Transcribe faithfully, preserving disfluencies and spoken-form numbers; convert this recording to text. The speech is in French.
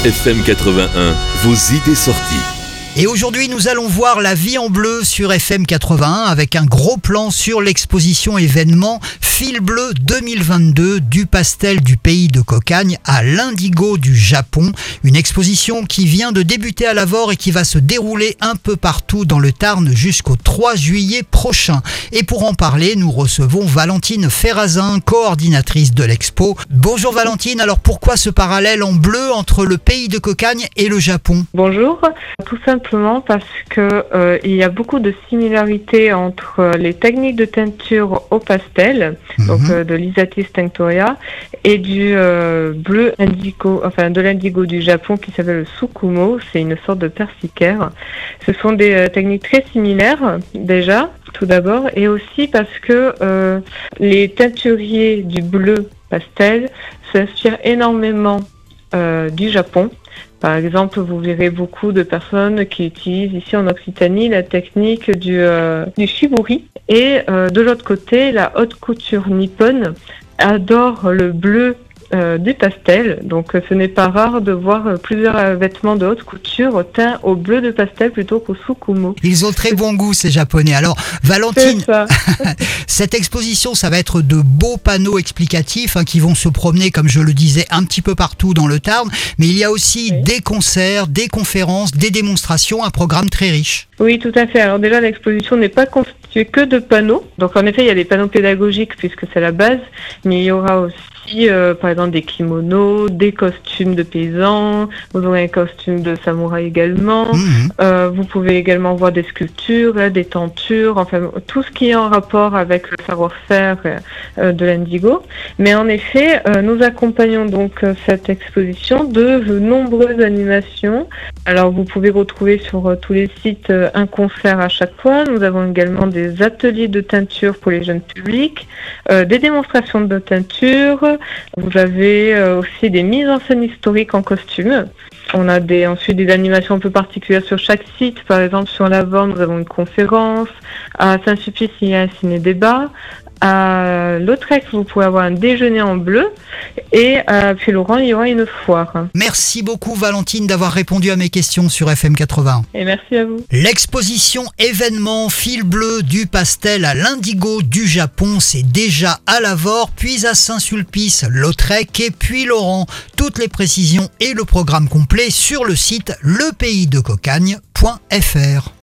F M quatre-vingt-un, vos idées sorties. Et aujourd'hui, nous allons voir la vie en bleu sur F M quatre-vingt-un avec un gros plan sur l'exposition événement Fil Bleu deux mille vingt-deux du pastel du pays de Cocagne à l'Indigo du Japon. Une exposition qui vient de débuter à Lavore et qui va se dérouler un peu partout dans le Tarn jusqu'au trois juillet prochain. Et pour en parler, nous recevons Valentine Ferrazin, coordinatrice de l'expo. Bonjour Valentine, alors pourquoi ce parallèle en bleu entre le pays de Cocagne et le Japon ? Bonjour, tout simplement parce que euh, il y a beaucoup de similarités entre les techniques de teinture au pastel, mmh. donc euh, de l'Isatis Tinctoria, et du euh, bleu indigo, enfin de l'indigo du Japon qui s'appelle le Tsukumo. C'est une sorte de persicaire. Ce sont des euh, techniques très similaires déjà, tout d'abord, et aussi parce que euh, les teinturiers du bleu pastel s'inspirent énormément euh, du Japon. Par exemple, vous verrez beaucoup de personnes qui utilisent ici en Occitanie la technique du, euh, du shibori. Et euh, de l'autre côté, la haute couture nippone adore le bleu Euh, du pastel, donc ce n'est pas rare de voir plusieurs vêtements de haute couture teints au bleu de pastel plutôt qu'au Tsukumo. Ils ont très bon goût ces Japonais. Alors Valentine, cette exposition, ça va être de beaux panneaux explicatifs hein, qui vont se promener, comme je le disais, un petit peu partout dans le Tarn, mais il y a aussi oui. des concerts, des conférences, des démonstrations, un programme très riche. Oui, tout à fait. Alors déjà, l'exposition n'est pas constituée que de panneaux. Donc en effet, il y a des panneaux pédagogiques puisque c'est la base, mais il y aura aussi Euh, par exemple des kimonos, des costumes de paysans, vous aurez un costume de samouraï également, mmh. euh, vous pouvez également voir des sculptures, là, des tentures, enfin tout ce qui est en rapport avec le savoir-faire euh, de l'indigo. Mais en effet, euh, nous accompagnons donc euh, cette exposition de nombreuses animations. Alors vous pouvez retrouver sur euh, tous les sites euh, un concert à chaque fois. Nous avons également des ateliers de teinture pour les jeunes publics, euh, des démonstrations de teinture. Vous avez euh, aussi des mises en scène historiques en costume. On a des, ensuite des animations un peu particulières sur chaque site. Par exemple, sur Lavore, nous avons une conférence. À Saint-Sulpice, il y a un ciné-débat. À Lautrec, vous pouvez avoir un déjeuner en bleu. Et à Puy-Laurent, il y aura une foire. Merci beaucoup Valentine d'avoir répondu à mes questions sur F M quatre-vingt-un. Et merci à vous. L'exposition événement Fil Bleu du pastel à l'Indigo du Japon, c'est déjà à Lavore, puis à Saint-Sulpice, Lautrec et Puy-Laurent. Toutes les précisions et le programme complet sur le site le pays de cocagne point f r.